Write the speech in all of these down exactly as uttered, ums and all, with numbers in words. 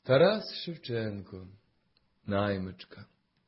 Тарас Шевченко. Наймичка.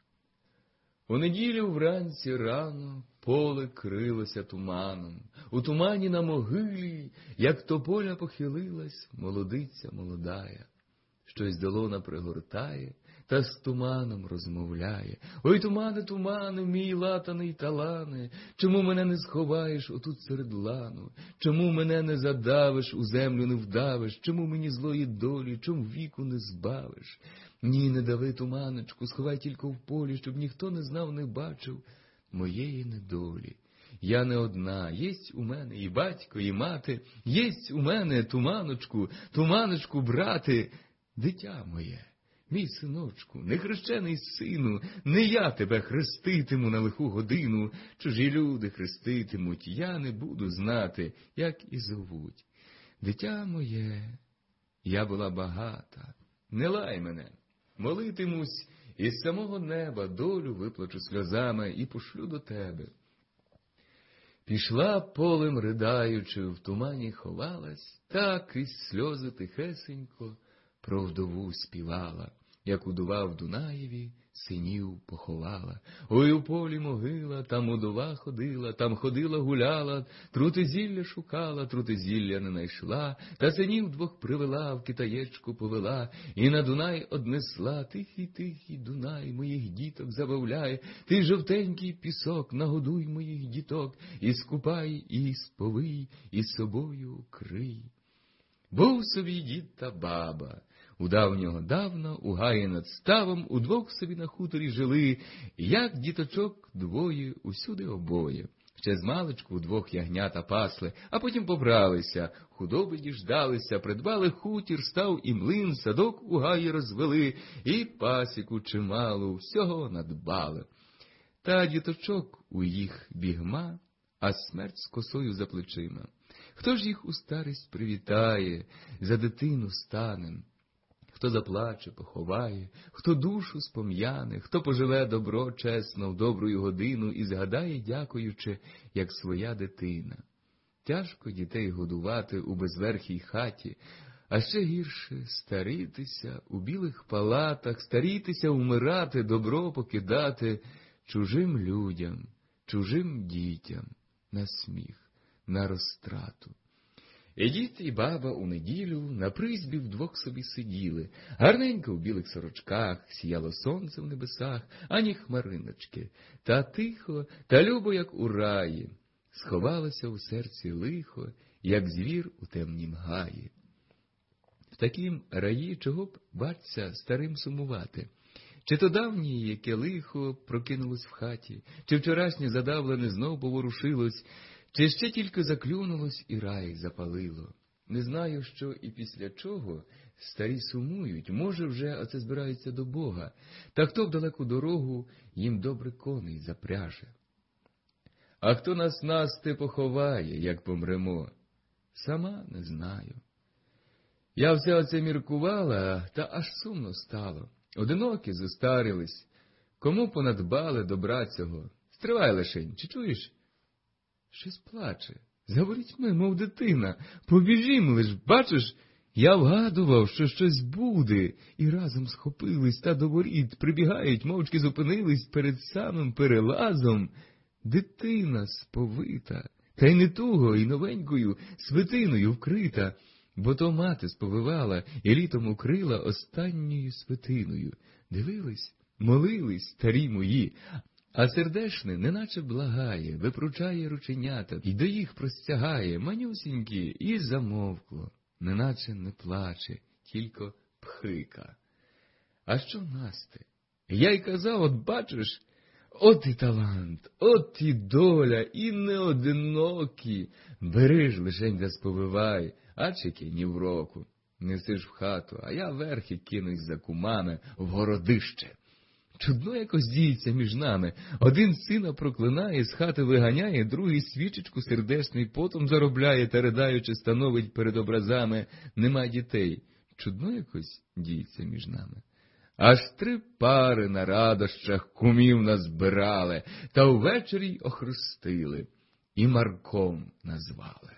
У неділю вранці рано поле крилося туманом. У тумані на могилі, як тополя похилилась, молодиця молодая. Щось долона пригортає, та з туманом розмовляє. Ой, тумане, тумане, мій латаний талане, чому мене не сховаєш отут серед лану? Чому мене не задавиш, у землю не вдавиш? Чому мені злої долі, чому віку не збавиш? Ні, не дави, туманочку, сховай тільки в полі, щоб ніхто не знав, не бачив моєї недолі. Я не одна, єсть у мене і батько, і мати, єсть у мене, туманочку, туманочку, брате, дитя моє. Мій синочку, нехрещений сину, не я тебе хреститиму на лиху годину, чужі люди хреститимуть, я не буду знати, як і зовуть. Дитя моє, я була багата, не лай мене, молитимусь, із самого неба долю виплачу сльозами і пошлю до тебе. Пішла полем ридаючи, в тумані ховалась, так із сльози тихесенько про вдову співала. Як удова в Дунаєві синів поховала. Ой, у полі могила, там удова ходила, там ходила, гуляла, трути зілля шукала, трути зілля не найшла, та синів двох привела, в китаєчку повела, і на Дунай однесла. Тихий, тихий Дунай моїх діток забавляє, ти жовтенький пісок, нагодуй моїх діток, і скупай, і сповий, і собою крий. Був собі дід та баба. У давнього давно, у гаї над ставом, удвох собі на хуторі жили, як діточок двоє, усюди обоє. Ще змалечку удвох ягнята пасли, а потім побралися, худоби діждалися, придбали хутір, став і млин, садок у гаї розвели, і пасіку чималу, всього надбали. Та діточок у їх бігма, а смерть з косою за плечима. Хто ж їх у старість привітає, за дитину станем? Хто заплаче, поховає, хто душу спом'яне, хто поживе добро чесно в добрую годину і згадає, дякуючи, як своя дитина. Тяжко дітей годувати у безверхій хаті, а ще гірше старітися у білих палатах, старітися умирати, добро покидати чужим людям, чужим дітям, на сміх, на розтрату. І дід, і баба у неділю на призьбі вдвох собі сиділи. Гарненько в білих сорочках, сіяло сонце в небесах, ані хмариночки. Та тихо, та любо, як у раї, сховалося у серці лихо, як звір у темнім гаї. В такім раї чого б, баться, старим сумувати? Чи то давнє, яке лихо прокинулось в хаті, чи вчорашнє задавлене знов поворушилось, чи ще тільки заклюнулось і рай запалило. Не знаю, що і після чого старі сумують, може вже оце збираються до Бога, та хто в далеку дорогу їм добре коней запряже. А хто нас насти поховає, як помремо? Сама не знаю. Я все оце міркувала, та аж сумно стало. Одинокі зостарились, кому понадбали добра цього? Стривай лишень, чи чуєш? Щось плаче, за ворітьми, мов дитина. Побіжім лиш, бачиш, я вгадував, що щось буде, і разом схопились, та до воріт прибігають, мовчки зупинились перед самим перелазом. Дитина сповита, та й не туго, і новенькою свитиною вкрита, бо то мати сповивала і літом укрила останньою свитиною. Дивились, молились старі мої, а сердешне неначе благає, випручає рученята, і до їх простягає, манюсінькі, і замовкло, неначе не плаче, тільки пхика. А що Насте? Я й казав, от бачиш, от і талант, от і доля, і не одинокі. Бери ж лишень засповивай, а чеки ні в року. Несиш в хату, а я верхи кинусь за кумами в городище. Чудно якось діється між нами. Один сина проклинає, з хати виганяє, другий свічечку сердечний потом заробляє та, ридаючи, становить перед образами: нема дітей. Чудно якось діється між нами. Аж три пари на радощах кумів назбирали, та увечері й охрестили, і Марком назвали.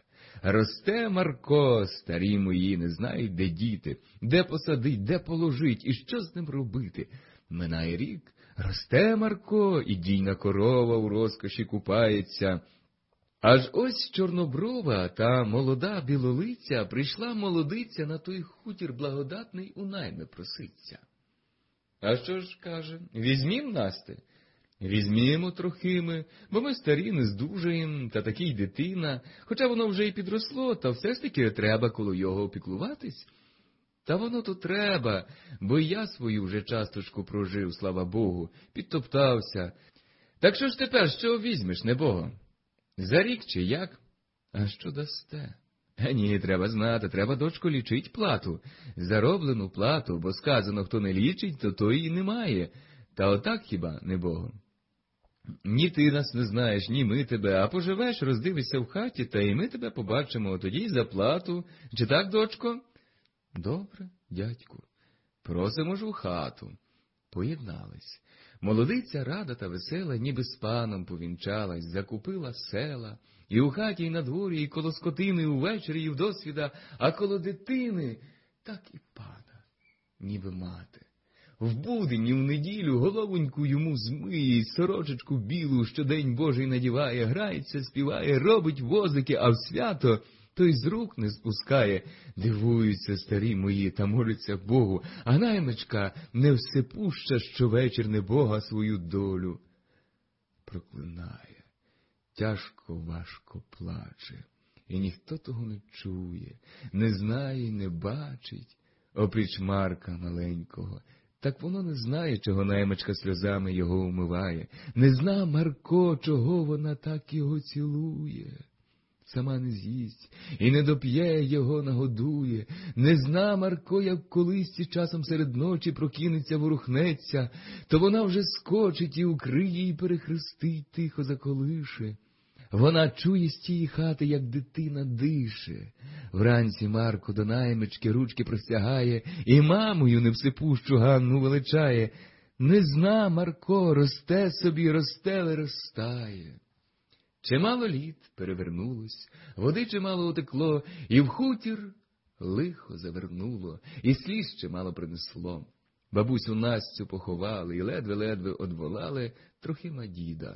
Росте Марко, старі мої, не знають, де діти, де посадить, де положить, і що з ним робити. Минає рік, росте Марко, і дійна корова у розкоші купається. Аж ось чорноброва та молода білолиця прийшла молодиця на той хутір благодатний у найми проситься. А що ж, каже, візьмім Насте? Візьмімо трохи ми, бо ми старі не здужаєм, та таки й дитина, хоча воно вже й підросло, та все ж таки треба коло його опіклуватись. Та воно то треба, бо й я свою вже часточку прожив, слава Богу, підтоптався. Так що ж тепер, що візьмеш, небого? За рік чи як? А що дасте? А ні, треба знати, треба, дочко, лічить плату. Зароблену плату, бо сказано, хто не лічить, то той і немає. Та отак хіба, небого? Ні ти нас не знаєш, ні ми тебе, а поживеш, роздивишся в хаті, та і ми тебе побачимо, тоді й за плату. Чи так, дочко? Добре, дядьку. Просимо ж у хату. Поєднались. Молодиця рада та весела, ніби з паном повінчалась, закупила села, і у хаті, і на дворі, і коло скотини, увечері, і вдосвіда, а коло дитини так і пана, ніби мати. В будень і в неділю головоньку йому змиє, й сорочечку білу, що день Божий надіває, грається, співає, робить возики, а в свято той з рук не спускає. Дивуються старі мої та моляться Богу, а наймичка не всепуща щовечір небога свою долю проклинає. Тяжко, важко плаче, і ніхто того не чує, не знає й не бачить, опріч Марка маленького. Так воно не знає, чого наймичка сльозами його умиває. Не зна Марко, чого вона так його цілує. Сама не з'їсть і не доп'є, його нагодує. Не зна Марко, як колись часом серед ночі прокинеться, ворухнеться, то вона вже скочить і укриє, і перехрестить, тихо заколише. Вона чує з тієї хати, як дитина дише. Вранці Марко до наймички ручки простягає і мамою невсипущу Ганну величає. Не зна Марко, росте собі, росте, виростає. Чимало літ перевернулось, води чимало утекло, і в хутір лихо завернуло, і сліз чимало принесло. Бабусю Настю поховали, і ледве-ледве одволали Трохима діда.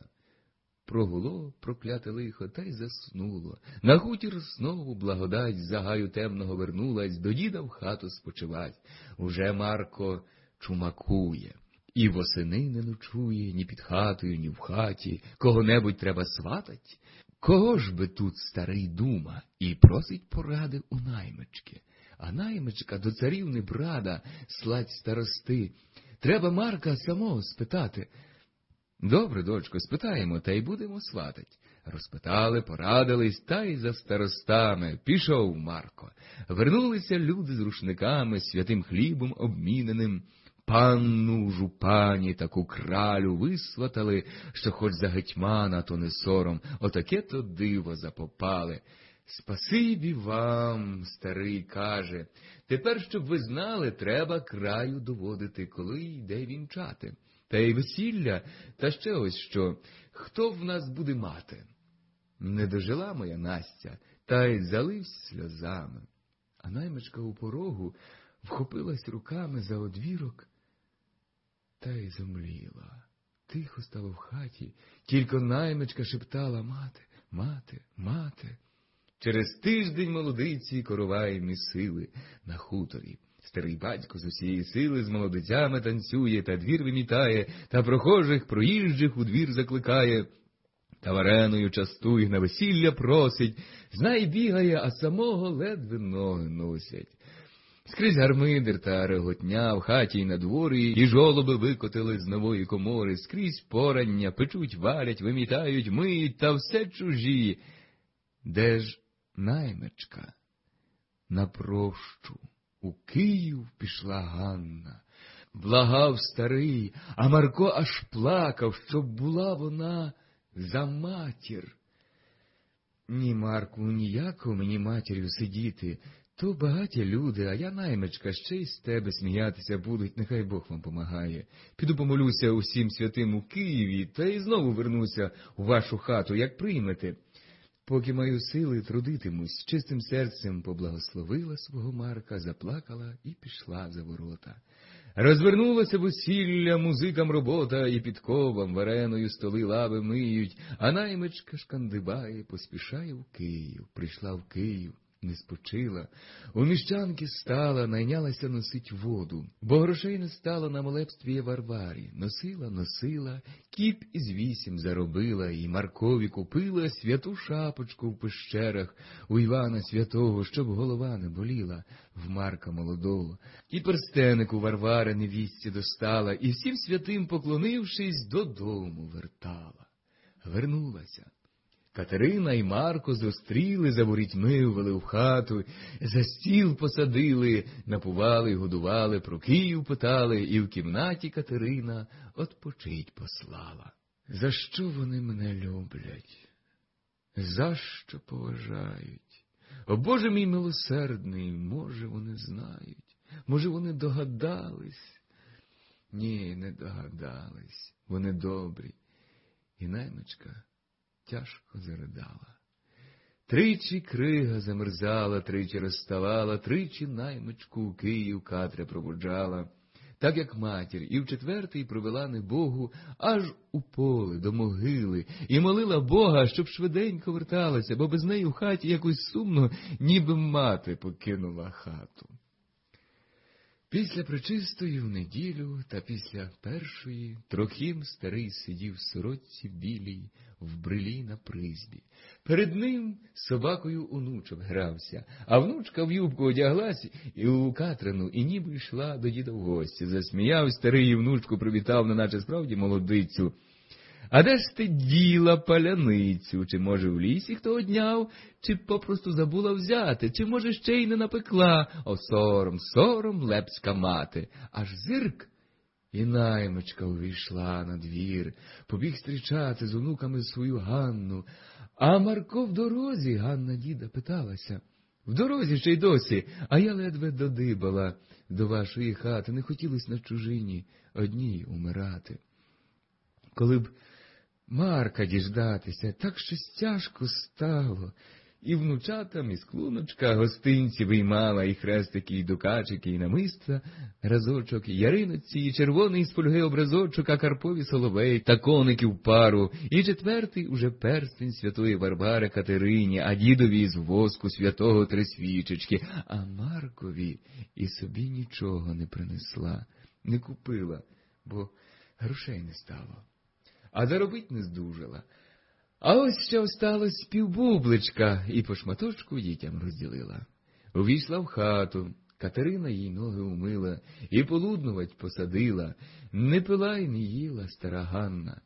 Прогуло прокляте лихо, та й заснуло. На хутір знову благодать з загаю темного вернулась, до діда в хату спочивать. Уже Марко чумакує. І восени не ночує, ні під хатою, ні в хаті. Кого-небудь треба сватать? Кого ж би тут старий дума? І просить поради у наймички. А наймичка до царів не брада, сладь старости. Треба Марка самого спитати. Добре, дочко, спитаємо, та й будемо сватать. Розпитали, порадились, та й за старостами. Пішов Марко. Вернулися люди з рушниками, святим хлібом обміненим. Панну жупані таку кралю висватали, що хоч за гетьмана, то не сором, отаке-то диво запопали. Спасибі вам, старий каже, тепер, щоб ви знали, треба краю доводити, коли йде вінчати. Та й весілля, та ще ось що, хто в нас буде мати? Не дожила моя Настя, та й заливсь сльозами. А наймичка у порогу вхопилась руками за одвірок, та й замліла. Тихо стало в хаті, тільки наймичка шептала: мати, мати, мати. Через тиждень молодиці коровай місили на хуторі. Старий батько з усієї сили з молодицями танцює, та двір вимітає, та прохожих, проїжджих у двір закликає. Та вареною частує, на весілля просить, знай бігає, а самого ледве ноги носять. Скрізь гармидер та реготня, в хаті й на дворі, і жолоби викотили з нової комори, скрізь порання, печуть, варять, вимітають, миють, та все чужі. Де ж наймичка? На прощу у Київ пішла Ганна. Благав старий, а Марко аж плакав, щоб була вона за матір. Ні, Марку, ніяко мені матір'ю сидіти. То багаті люди, а я наймичка, ще й з тебе сміятися будуть, нехай Бог вам помагає. Піду помолюся усім святим у Києві, та й знову вернуся у вашу хату, як приймете. Поки маю сили, трудитимусь, чистим серцем поблагословила свого Марка, заплакала і пішла за ворота. Розвернулося весілля, музикам робота, і підковам вареною столи лави миють, а наймичка шкандибає, поспішає в Київ. Прийшла в Київ, не спочила, у міщанки стала, найнялася носить воду, бо грошей не стало на молебстві Варварі. Носила, носила, кіп із вісім заробила, і Маркові купила святу шапочку в пещерах у Івана Святого, щоб голова не боліла, в Марка молодого. І перстеник у Варвари невістці достала, і всім святим, поклонившись, додому вертала. Вернулася. Катерина і Марко зустріли, за ворітьми ввели в хату, за стіл посадили, напували, годували, про Київ питали, і в кімнаті Катерина отпочить послала. За що вони мене люблять? За що поважають? О, Боже мій милосердний, може вони знають, може вони догадались? Ні, не догадались, вони добрі. І наймичка тяжко заридала. Тричі крига замерзала, тричі розставала, тричі наймичку у Київ Катря проводжала. Так як матір, і в четвертий провела не Богу, аж у поле до могили, і молила Бога, щоб швиденько верталася, бо без неї в хаті якось сумно, ніби мати покинула хату. Після пречистої в неділю та після першої Трохим старий сидів в сорочці білій, в брилі на призбі. Перед ним з собакою онучок грався, а внучка в юбку одяглась і у Катрину, і ніби йшла до діда в гості. Засміяв старий, і внучку привітав, неначе справді молодицю. А де ж ти діла паляницю? Чи, може, в лісі хто одняв? Чи попросту забула взяти? Чи, може, ще й не напекла? О, сором, сором, лепська мати! Аж зирк! І наймичка увійшла на двір, побіг зустрічати з онуками свою Ганну. А Марко в дорозі, Ганна діда питалася. В дорозі ще й досі, а я ледве додибала до вашої хати, не хотілось на чужині одній умирати. Коли б Марка діждатися, так щось тяжко стало. І внучатам із клуночка гостинці виймала, і хрестики, і дукачики, і намиста разочок, і яриноці, і червоний з фольги образочок, а Карпові соловей, та коників пару, і четвертий уже перстень святої Варвари Катерині, а дідові з воску святого три свічечки, а Маркові і собі нічого не принесла, не купила, бо грошей не стало. А заробить не здужала. А ось ще осталось півбубличка, і по шматочку дітям розділила. Увійшла в хату, Катерина їй ноги умила, і полуднувать посадила, не пила й не їла стара Ганна.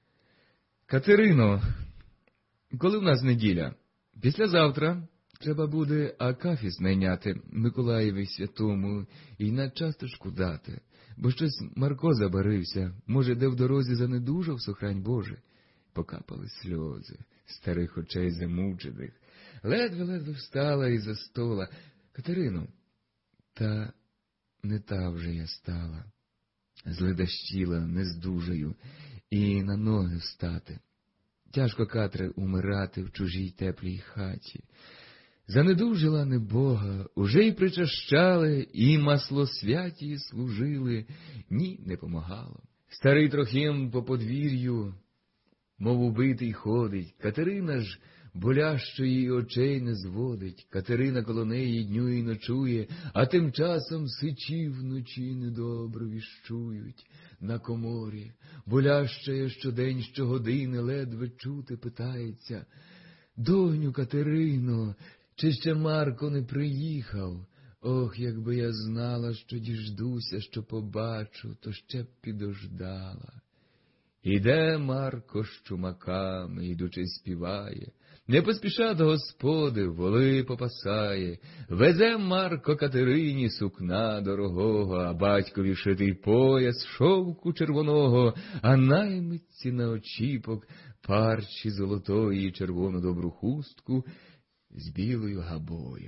Катерино, коли в нас неділя? Післязавтра треба буде акафіс найняти Миколаєві святому і на часточку дати, бо щось Марко забарився, може, де в дорозі занедужав, сохрань Боже. Покапали сльози старих очей замучених. Ледве-ледве встала із-за стола. Катерино, та не та вже я стала. Зледащіла, не здужаю, і на ноги встати. Тяжко, Катре, умирати в чужій теплій хаті. Занедужила не Бога, уже й причащали, і маслосвяті служили. Ні, не помагало. Старий Трохим по подвір'ю, мов убитий, ходить. Катерина ж болящої очей не зводить. Катерина коло неї дню і ночує, а тим часом сичі вночі недобро віщують. На коморі болящая щодень, щогодини ледве чути питається: «Доню Катерино, чи ще Марко не приїхав? Ох, якби я знала, що діждуся, що побачу, то ще б підождала». Іде Марко з чумаками, ідучи співає, не поспіша до господи, воли попасає. Везе Марко Катерині сукна дорогого, а батькові шитий пояс шовку червоного, а наймитці на очіпок парчі золотої, червону добру хустку з білою габою.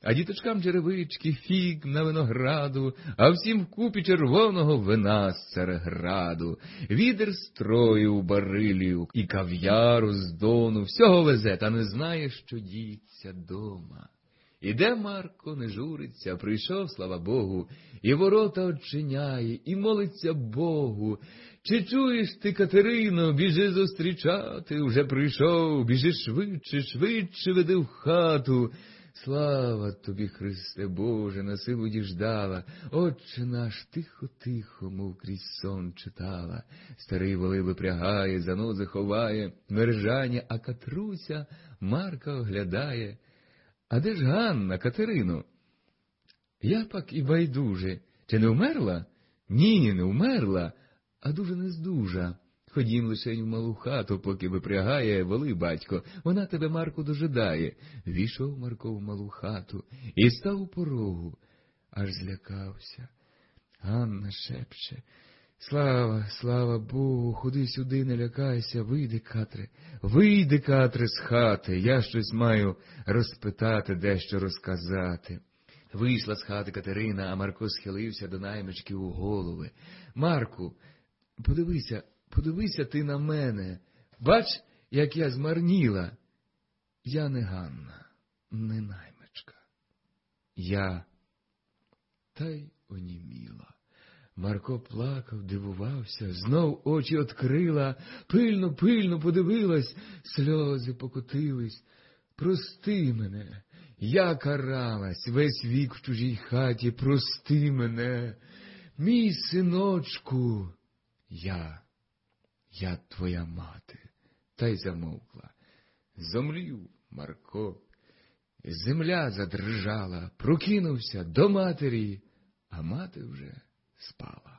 а діточкам черевички, фіг на винограду, а всім вкупі червоного вина з Цареграду. Відер строю у барилію і кав'яру з Дону, всього везе, та не знає, що діється дома. Іде Марко, не журиться, прийшов, слава Богу, і ворота очиняє, і молиться Богу. Чи чуєш ти, Катерино, біжи зустрічати, уже прийшов, біжи швидше, швидше веди в хату. Слава тобі, Христе Боже, на силу діждала, Отче наш, тихо-тихо, мов крізь сон читала. Старий воли випрягає, занози ховає, мережання, а Катруся Марка оглядає. А де ж Ганна, Катерино? Я пак і байдуже. Чи не вмерла? Ні, не вмерла, а дуже нездужа. Ходім лишень в малу хату, поки випрягає воли батько, вона тебе, Марку, дожидає. Війшов Марко в малу хату і став у порогу, аж злякався. Ганна шепче: слава, слава Богу, ходи сюди, не лякайся, вийди, Катре, вийди, Катре, з хати, я щось маю розпитати, дещо розказати. Вийшла з хати Катерина, а Марко схилився до наймички у голови. Марку, подивися, подивися ти на мене, бач, як я змарніла. Я не Ганна, не наймичка. Я та й оніміла. Марко плакав, дивувався, знов очі открила, пильно, пильно подивилась, сльози покотились. Прости мене, я каралась весь вік в чужій хаті, прости мене, мій синочку. Я, я твоя мати, та й замовкла. Зомлів Марко. Земля задрижала, прокинувся до матері, а мати вже спала.